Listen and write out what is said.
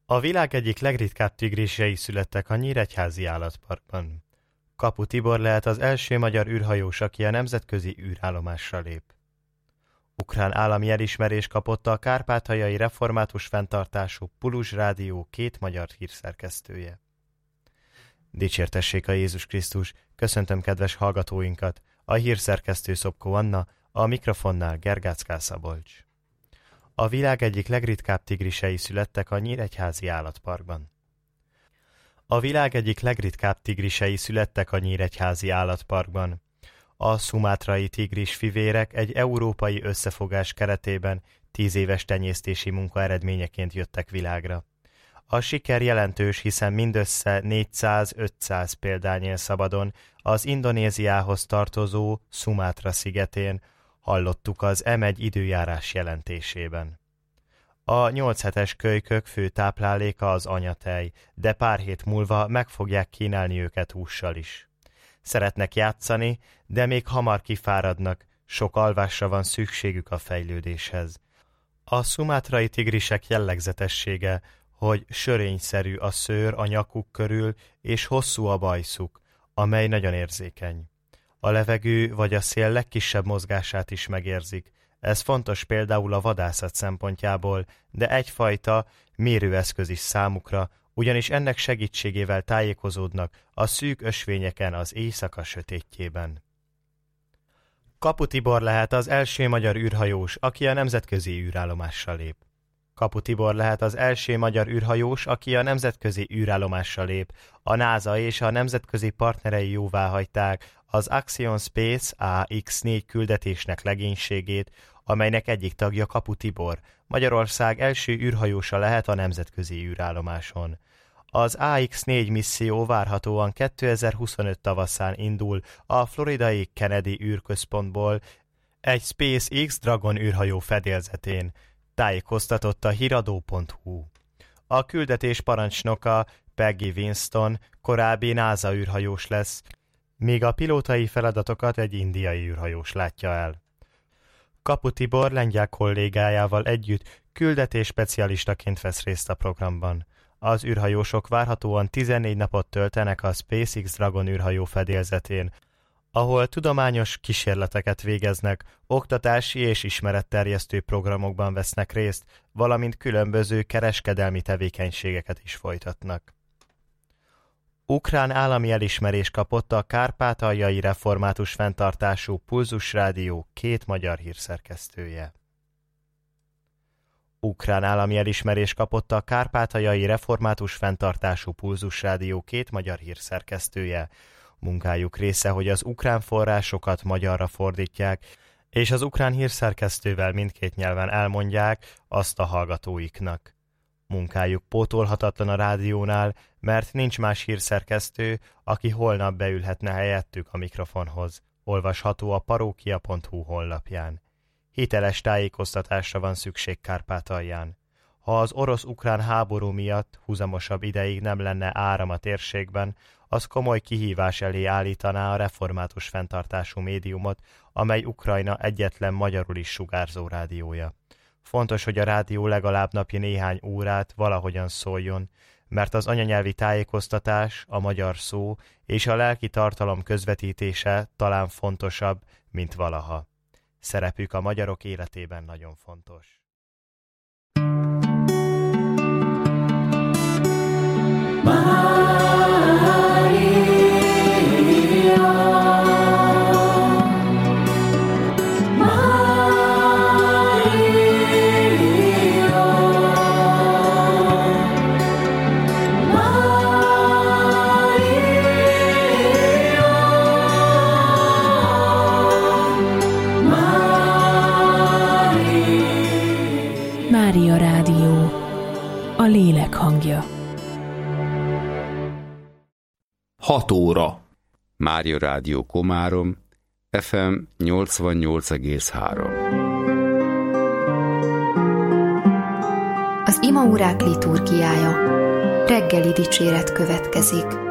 A világ egyik legritkább tigrisei születtek a Nyíregyházi állatparkban. Kapu Tibor lehet az első magyar űrhajós, aki a nemzetközi űrállomásra lép. Ukrán állami elismerést kapott a kárpátaljai református fenntartású Puluzs Rádió 2 magyar hírszerkesztője. Dicsértessék a Jézus Krisztus, köszöntöm kedves hallgatóinkat, a hírszerkesztő Szopkó Anna, a mikrofonnál Gergácz Kászabolcs. A világ egyik legritkább tigrisei születtek a Nyíregyházi állatparkban. A világ egyik legritkább tigrisei születtek a Nyíregyházi állatparkban. A szumátrai tigris fivérek egy európai összefogás keretében 10 éves tenyésztési munka eredményeként jöttek világra. A siker jelentős, hiszen mindössze 400-500 példányén él szabadon az Indonéziához tartozó Szumátra szigetén, hallottuk az M1 időjárás jelentésében. A 8 hetes kölykök fő tápláléka az anyatej, de pár hét múlva meg fogják kínálni őket hússal is. Szeretnek játszani, de még hamar kifáradnak, sok alvásra van szükségük a fejlődéshez. A szumátrai tigrisek jellegzetessége, hogy sörényszerű a szőr a nyakuk körül, és hosszú a bajszuk, amely nagyon érzékeny. A levegő vagy a szél legkisebb mozgását is megérzik. Ez fontos például a vadászat szempontjából, de egyfajta mérőeszköz is számukra, ugyanis ennek segítségével tájékozódnak a szűk ösvényeken az éjszaka sötétjében. Kapu Tibor lehet az első magyar űrhajós, aki a nemzetközi űrállomásra lép. Kapu Tibor lehet az első magyar űrhajós, aki a nemzetközi űrállomásra lép. A NASA és a nemzetközi partnerei jóváhagyták az Axiom Space AX4 küldetésnek legénységét, amelynek egyik tagja Kapu Tibor, Magyarország első űrhajósa lehet a nemzetközi űrállomáson. Az AX4 misszió várhatóan 2025 tavaszán indul a floridai Kennedy űrközpontból egy SpaceX Dragon űrhajó fedélzetén, tájékoztatott a híradó.hu. A küldetés parancsnoka Peggy Winston korábbi NASA űrhajós lesz, míg a pilótai feladatokat egy indiai űrhajós látja el. Kapu Tibor lengyel kollégájával együtt küldetés specialistaként vesz részt a programban. Az űrhajósok várhatóan 14 napot töltenek a SpaceX Dragon űrhajó fedélzetén, ahol tudományos kísérleteket végeznek, oktatási és ismeretterjesztő programokban vesznek részt, valamint különböző kereskedelmi tevékenységeket is folytatnak. Ukrán állami elismerést kapott a kárpátaljai református fenntartású Pulzus Rádió 2 magyar hírszerkesztője. Ukrán állami elismerést kapott a kárpátaljai református fenntartású Pulzus Rádió 2 magyar hírszerkesztője. Munkájuk része, hogy az ukrán forrásokat magyarra fordítják, és az ukrán hírszerkesztővel mindkét nyelven elmondják azt a hallgatóiknak. Munkájuk pótolhatatlan a rádiónál, mert nincs más hírszerkesztő, aki holnap beülhetne helyettük a mikrofonhoz. Olvasható a parókia.hu honlapján. Hiteles tájékoztatásra van szükség Kárpátalján. Ha az orosz-ukrán háború miatt huzamosabb ideig nem lenne áram a térségben, az komoly kihívás elé állítaná a református fenntartású médiumot, amely Ukrajna egyetlen magyarul is sugárzó rádiója. Fontos, hogy a rádió legalább napi néhány órát valahogyan szóljon, mert az anyanyelvi tájékoztatás, a magyar szó és a lelki tartalom közvetítése talán fontosabb, mint valaha. Szerepük a magyarok életében nagyon fontos. Mária Rádió, a lélek hangja. 6 óra. Mária Rádió Komárom, FM 88,3. Az imaórák liturgiája. Reggeli dicséret következik.